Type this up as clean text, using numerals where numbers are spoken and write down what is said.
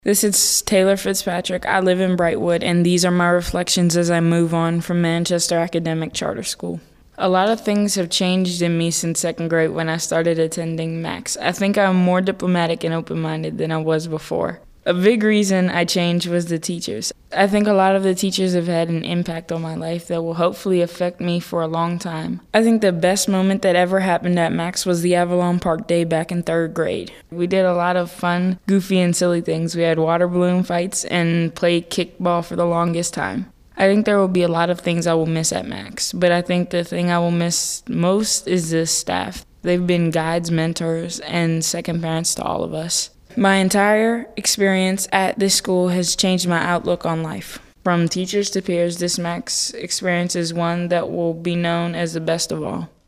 This is Taylor Fitzpatrick. I live in Brightwood, and these are my reflections as I move on from Manchester Academic Charter School. A lot of things have changed in me since second grade when I started attending Max. I think I'm more diplomatic and open-minded than I was before. A big reason I changed was the teachers. I think a lot of the teachers have had an impact on my life that will hopefully affect me for a long time. I think the best moment that ever happened at Max was the Avalon Park Day back in third grade. We did a lot of fun, goofy, and silly things. We had water balloon fights and played kickball for the longest time. I think there will be a lot of things I will miss at Max, but I think the thing I will miss most is the staff. They've been guides, mentors, and second parents to all of us. My entire experience at this school has changed my outlook on life. From teachers to peers, this Max experience is one that will be known as the best of all.